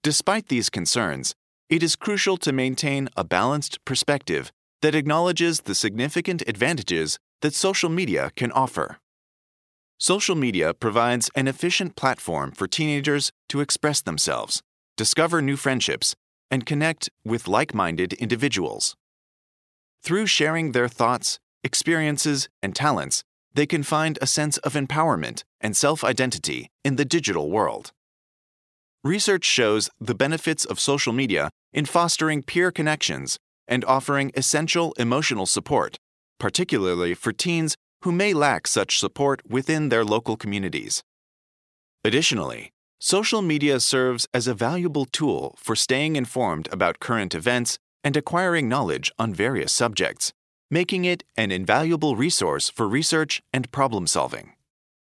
Despite these concerns, it is crucial to maintain a balanced perspective that acknowledges the significant advantages that social media can offer. Social media provides an efficient platform for teenagers to express themselves, discover new friendships, and connect with like-minded individuals. Through sharing their thoughts, experiences, and talents, they can find a sense of empowerment and self-identity in the digital world. Research shows the benefits of social media in fostering peer connections and offering essential emotional support, particularly for teens who may lack such support within their local communities. Additionally, social media serves as a valuable tool for staying informed about current events and acquiring knowledge on various subjects, making it an invaluable resource for research and problem solving.